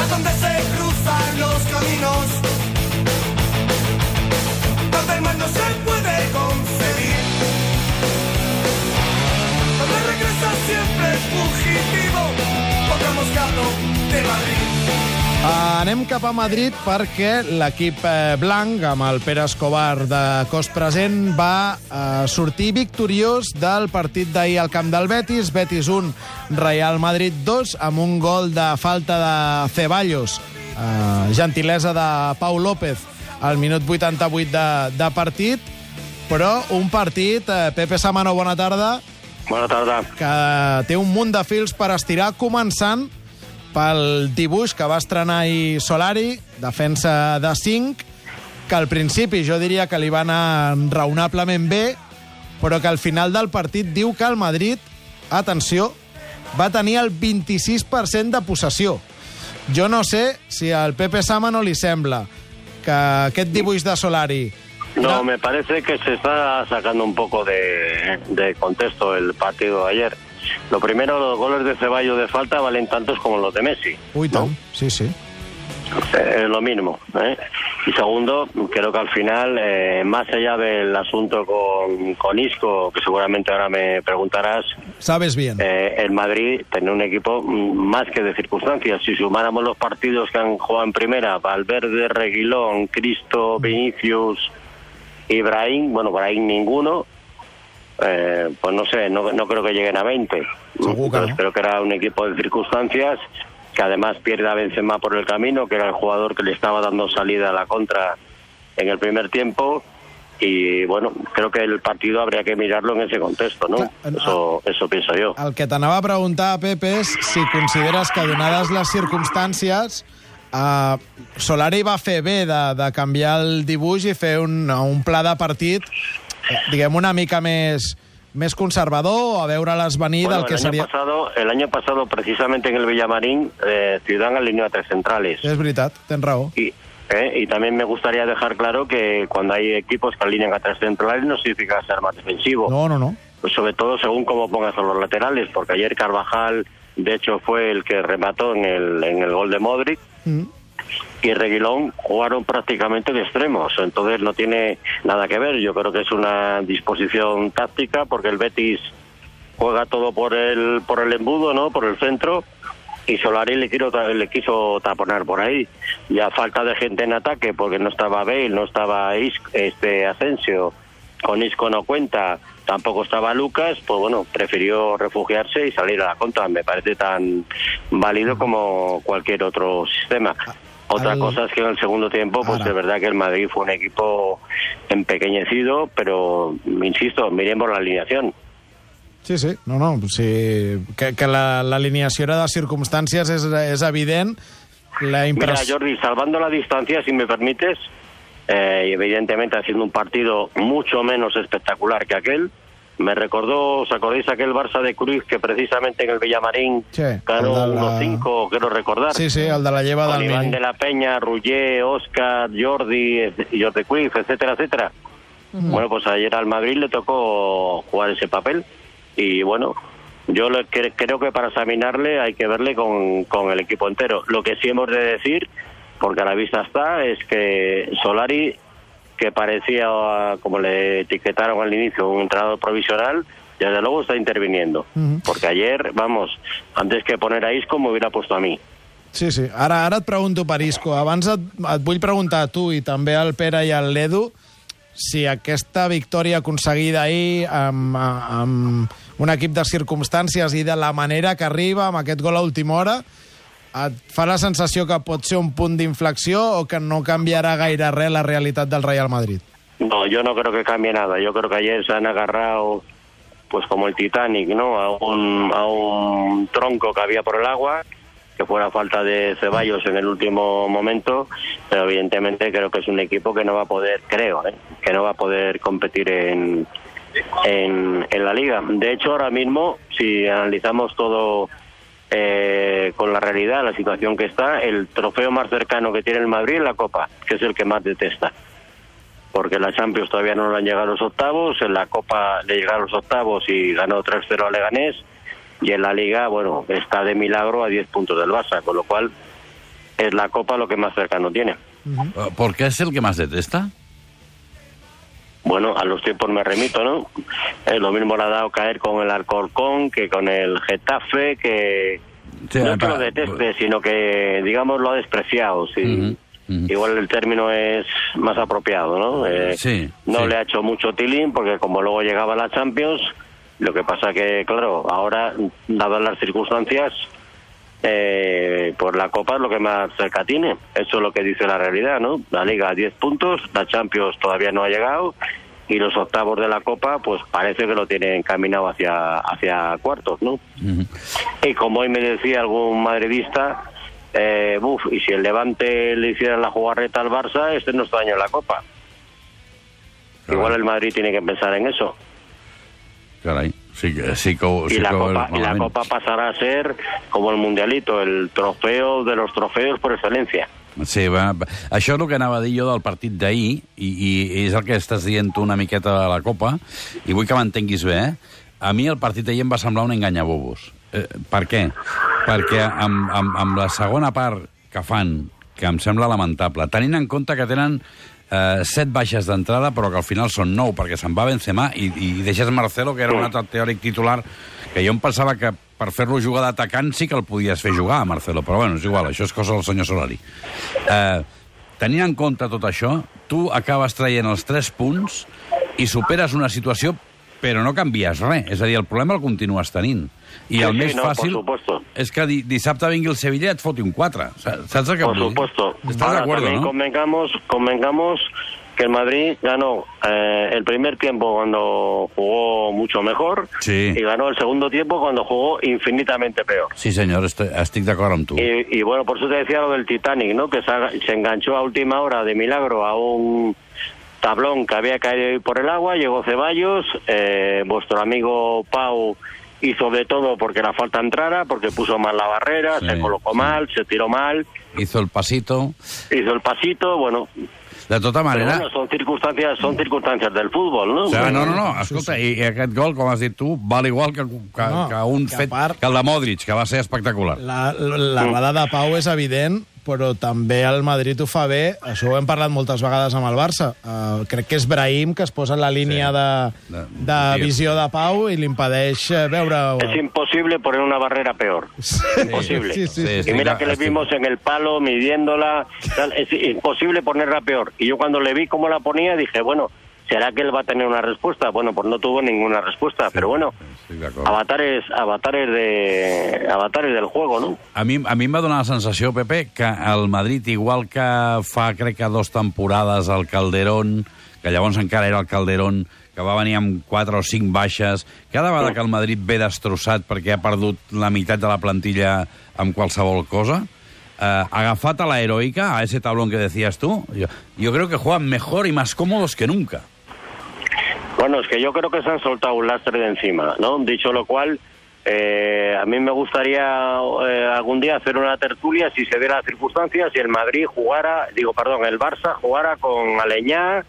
allá donde se cruzan los caminos, donde el mal no se puede conseguir, donde regresa siempre el fugitivo, contra Moscato de Madrid. Anem cap a Madrid perquè l'equip blanc, amb el Pere Escobar de cos present, va sortir victoriós del partit d'ahir al camp del Betis. Betis 1, Real Madrid 2, amb un gol de falta de Ceballos, gentilesa de Pau López, al minut 88 de partit. Però un partit, Pepe Samano, bona tarda. Bona tarda. Que té un munt de fils per estirar, començant pel dibuix que va estrenar ahir Solari, defensa de 5, que al principi jo diria que li va anar raonablement bé, però que al final del partit diu que el Madrid, atenció, va tenir el 26% de possessió. Jo no sé si al Pepe Samano li sembla que aquest dibuix de Solari... No, me parece que se está sacando un poco de contexto el partido de ayer. Lo primero, los goles de Ceballos de falta valen tantos como los de Messi. Uy, ¿no? Sí, sí. Es lo mismo, ¿eh? Y segundo, creo que al final, más allá del asunto con Isco, que seguramente ahora me preguntarás... Sabes bien. El Madrid tiene un equipo más que de circunstancias. Si sumáramos los partidos que han jugado en primera, Valverde, Reguilón, Cristo, Vinicius, Ibrahim, bueno, Ibrahim ninguno... pues no sé, no creo que lleguen a 20. Entonces, no. Creo que era un equipo de circunstancias, que además pierde a Benzema por el camino, que era el jugador que le estaba dando salida a la contra en el primer tiempo. Y bueno, creo que el partido habría que mirarlo en ese contexto, ¿no? Eso pienso yo. El que t'anava a preguntar, Pepe, és si consideres que, donades les circumstàncies, Solari va fer bé de canviar el dibuix i fer un pla de partit, diguem, una mica més conservador, a veure-les venir del que seria... El año pasado, precisamente en el Villamarín, Zidane alineó a 3 centrales. És veritat, tens raó. Y también me gustaría dejar claro que cuando hay equipos que alinean a 3 centrales no significa ser más defensivo. No. Pues sobre todo según cómo pongas a los laterales, porque ayer Carvajal, de hecho, fue el que remató en el gol de Modric. Y Reguilón jugaron prácticamente de extremos, entonces no tiene nada que ver. Yo creo que es una disposición táctica, porque el Betis juega todo por el embudo, ¿no? Por el centro, y Solari le quiso taponar por ahí. Y a falta de gente en ataque, porque no estaba Bale, no estaba Asensio, con Isco no cuenta, tampoco estaba Lucas, pues bueno, prefirió refugiarse y salir a la contra. Me parece tan válido como cualquier otro sistema. Otra cosa es que en el segundo tiempo, pues es verdad que el Madrid fue un equipo empequeñecido, pero, insisto, miremos la alineación. Sí. Sí, que l'alineació era de circumstàncies és evident. Mira, Jordi, salvando la distancia, si me permites, y evidentemente haciendo un partido mucho menos espectacular que aquel, me recordó, ¿os acordáis aquel Barça de Cruyff que precisamente en el Villamarín ganó 1-5, quiero recordar? Sí, el de la lleva del Iván de la Peña, Rullier, Óscar, Jordi Cruyff, etcétera, etcétera. Bueno, pues ayer al Madrid le tocó jugar ese papel y bueno, yo creo que para examinarle hay que verle con el equipo entero. Lo que sí hemos de decir, porque a la vista está, es que Solari, que parecía, como le etiquetaron al inicio, un entrenador provisional, desde luego está interviniendo. Porque ayer, vamos, antes que poner a Isco, me hubiera puesto a mí. Sí. Ara et pregunto per Isco. Abans et vull preguntar a tu i també al Pere i al Ledu si aquesta victòria aconseguida ahir amb un equip de circumstàncies i de la manera que arriba, amb aquest gol a última hora, et fa la sensació que pot ser un punt d'inflexió o que no canviarà gaire res la realitat del Real Madrid? No, yo no creo que cambie nada. Yo creo que ayer se han agarrado, pues como el Titanic, ¿no? A un tronco que había por el agua, que fue la falta de Ceballos en el último momento, pero evidentemente creo que es un equipo que no va a poder, que no va a poder competir en la Liga. De hecho, ahora mismo, si analizamos todo con la realidad, la situación que está, el trofeo más cercano que tiene el Madrid es la Copa, que es el que más detesta. Porque la Champions todavía no le han llegado a los octavos, en la Copa le llegaron a los octavos y ganó 3-0 a Leganés, y en la Liga, bueno, está de milagro a 10 puntos del Barça, con lo cual es la Copa lo que más cercano tiene. ¿Por qué es el que más detesta? Bueno, a los tiempos me remito, ¿no? Lo mismo le ha dado caer con el Alcorcón que con el Getafe, que Sí, no es que lo deteste, sino que, digamos, lo ha despreciado, sí. Igual el término es más apropiado, ¿no? No le ha hecho mucho tilín, porque como luego llegaba la Champions, lo que pasa que, claro, ahora, dadas las circunstancias, pues la Copa es lo que más cerca tiene. Eso es lo que dice la realidad, ¿no? La Liga a 10 puntos, la Champions todavía no ha llegado, y los octavos de la Copa, pues parece que lo tienen encaminado hacia cuartos, ¿no? Y como hoy me decía algún madridista, y si el Levante le hiciera la jugarreta al Barça, este no está año en la Copa. Claro. Igual el Madrid tiene que pensar en eso. Caray, y la Copa pasará a ser como el Mundialito, el trofeo de los trofeos por excelencia. Sí, això és el que anava a dir jo del partit d'ahir, i és el que estàs dient tu una miqueta de la Copa, i vull que m'entenguis bé, A mi el partit d'ahir em va semblar un enganyabobos. Per què? Perquè amb la segona part que fan, que em sembla lamentable, tenint en compte que tenen 7 baixes d'entrada, però que al final són 9, perquè se'n va Benzema i deixes Marcelo, que era un altre teòric titular, que jo em pensava que per fer-lo jugar d'atacant sí que el podies fer jugar a Marcelo, però bueno, és igual, això és cosa del senyor Solari. Tenint en compte tot això, tu acabes traient els 3 punts i superes una situació, però no canvies res. És a dir, el problema el continues tenint. I el més fàcil és que dissabte vingui el Sevilla i et foti un 4. ¿Sabes el que vull dir? Por supuesto. ¿Estás de acuerdo, no? Convengamos que el Madrid ganó el primer tiempo cuando jugó mucho mejor, sí, y ganó el segundo tiempo cuando jugó infinitamente peor. Sí, senyor, estic d'acord amb tu. Y bueno, por eso te decía lo del Titanic, ¿no? Que se enganchó a última hora de milagro a un tablón que había caído por el agua, llegó Ceballos, vuestro amigo Pau hizo de todo porque la falta entrara, porque puso mal la barrera, sí, se colocó mal, se tiró mal. Hizo el pasito, bueno. De tota manera... Però, bueno, són circumstàncies del futbol, no? O sigui, no, escolta, i aquest gol, com has dit tu, val igual que un fet, que el de Modric, que va ser espectacular. L'errada de Pau és evident, però també el Madrid ho fa bé. Això ho hem parlat moltes vegades amb el Barça. Crec que és Brahim que es posa en la línia de visió de Pau i li impedeix veure... Es imposible poner una barrera peor. Imposible. Sí, y mira que le vimos en el palo, midiéndola. Es imposible ponerla peor. Y yo cuando le vi cómo la ponía, dije, bueno, ¿será que él va a tener una respuesta? Bueno, pues no tuvo ninguna respuesta, pero bueno, avatares del juego, ¿no? A mi em va donar la sensació, Pepe, que el Madrid, igual que fa, crec que 2 temporades al Calderón, que llavors encara era el Calderón, que va venir amb 4 o 5 baixes, cada vegada que el Madrid ve destrossat perquè ha perdut la meitat de la plantilla amb qualsevol cosa, agafat a la heroica, a ese tablón que decías tú, yo creo que juegan mejor y más cómodos que nunca. Bueno, es que yo creo que se han soltado un lastre de encima, ¿no? Dicho lo cual, a mí me gustaría algún día hacer una tertulia, si se diera las circunstancias, si el Madrid el Barça jugara con Aleñá,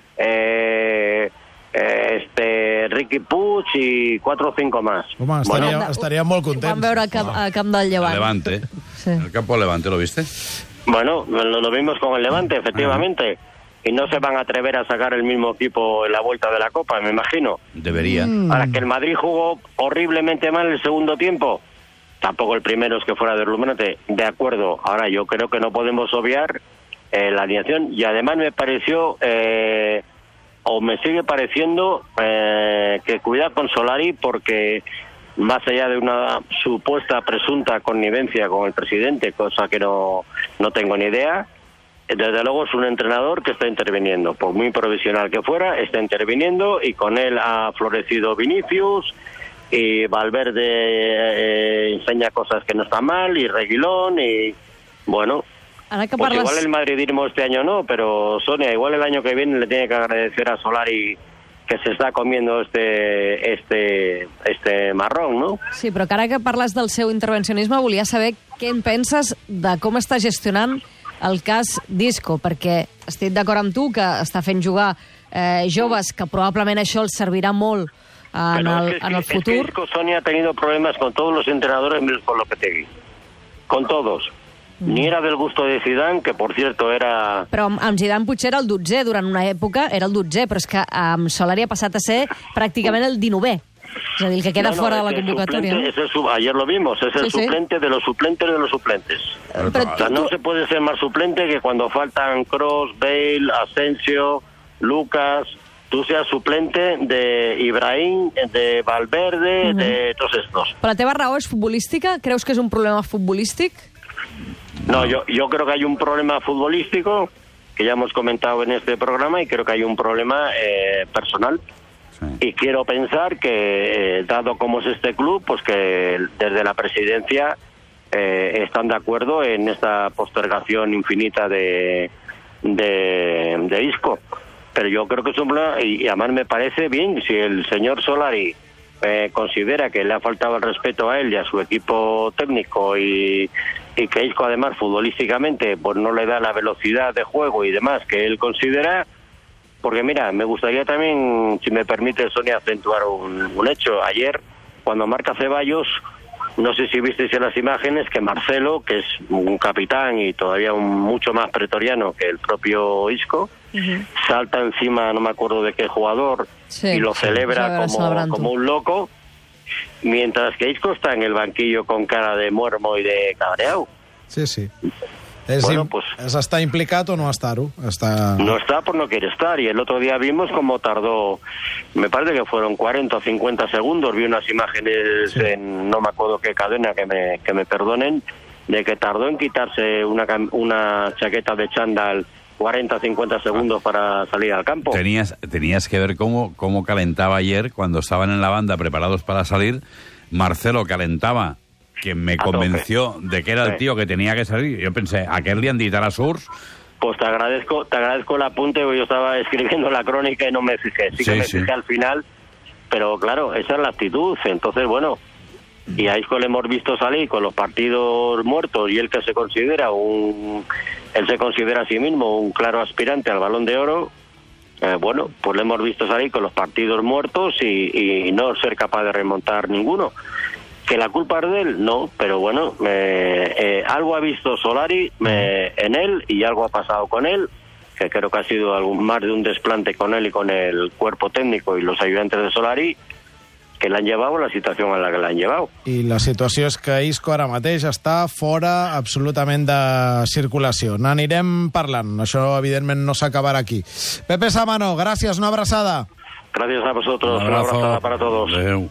Riqui Puig y 4 o 5 más. Home, estarían molt contents. Vam veure a camp del Llevant. Levante. Sí. El campo del Levante, ¿lo viste? Bueno, lo vimos con el Levante, efectivamente. Y no se van a atrever a sacar el mismo equipo en la vuelta de la Copa, me imagino. Debería. Ahora, que el Madrid jugó horriblemente mal el segundo tiempo, tampoco el primero es que fuera deslumbrante. De acuerdo. Ahora, yo creo que no podemos obviar la alineación. Y además me pareció... o me sigue pareciendo que cuidado con Solari, porque más allá de una supuesta presunta connivencia con el presidente, cosa que no tengo ni idea, desde luego es un entrenador que está interviniendo, por muy provisional que fuera, está interviniendo, y con él ha florecido Vinicius, y Valverde enseña cosas que no están mal, y Reguilón, y bueno... Pues igual el madridismo este año no, pero Sonia, igual el año que viene le tiene que agradecer a Solari que se està comiendo este marrón, no? Sí, però que ara que parles del seu intervencionisme, volia saber què en penses de com està gestionant el cas Disco, perquè estic d'acord amb tu que està fent jugar joves, que probablement això els servirà molt en el futur. Disco, Sonia, ha tenido problemas con todos los entrenadores menos con Lopetegui. Con todos. ni era del gusto de Zidane, que por cierto era... Però amb Zidane potser era el 12è, durant una època era el 12è, però és que amb Solari ha passat a ser pràcticament el 19è. És a dir, el que queda fora de la convocatòria. Ayer lo vimos, es el suplente de los suplentes de los suplentes. Però O sea, no se puede ser más suplente que cuando faltan Kroos, Bale, Asensio, Lucas... Tú seas suplente de Ibrahim, de Valverde, de todos estos. Però la teva raó és futbolística? Creus que és un problema futbolístic? No, yo creo que hay un problema futbolístico que ya hemos comentado en este programa y creo que hay un problema personal. Sí. Y quiero pensar que, dado como es este club, pues que desde la presidencia están de acuerdo en esta postergación infinita de Isco. Pero yo creo que es un problema, y además me parece bien, si el señor Solari considera que le ha faltado el respeto a él y a su equipo técnico y que Isco además futbolísticamente pues no le da la velocidad de juego y demás que él considera, porque mira, me gustaría también, si me permite Sonia, acentuar un hecho. Ayer, cuando marca Ceballos, no sé si visteis en las imágenes que Marcelo, que es un capitán y todavía mucho más pretoriano que el propio Isco, salta encima, no me acuerdo de qué jugador, y lo celebra como un loco, mientras que Isco está en el banquillo con cara de muermo y de cabreado. Sí, sí. Bueno, pues, ¿Està implicat o no estar-ho? No está, pues no quiere estar. Y el otro día vimos cómo tardó, me parece que fueron 40 o 50 segundos, vi unas imágenes en no me acuerdo qué cadena, que me perdonen, de que tardó en quitarse una chaqueta de chándal 40 o 50 segundos para salir al campo. Tenías que ver cómo calentaba ayer, cuando estaban en la banda preparados para salir. Marcelo calentaba, que me convenció de que era el tío que tenía que salir. Yo pensé, ¿a qué le han dit ara surts? Pues te agradezco el apunte, porque yo estaba escribiendo la crónica y no me fijé. Sí que me fijé al final, pero claro, esa es la actitud. Entonces, bueno, y a Isco le hemos visto salir con los partidos muertos, y él que se considera él se considera a sí mismo un claro aspirante al Balón de Oro. Bueno, pues le hemos visto salir con los partidos muertos y no ser capaz de remontar ninguno. ¿Que la culpa es de él? No, pero bueno, algo ha visto Solari en él, y algo ha pasado con él, que creo que ha sido más de un desplante con él y con el cuerpo técnico y los ayudantes de Solari, que l'han llevat a la situació en la que l'han llevat. I la situació és que Isco ara mateix està fora absolutament de circulació. N'anirem parlant. Això, evidentment, no s'acabarà aquí. Pepe Samano, gràcies, una abraçada. Gracias a vosotros, una abraçada para todos. Adeu.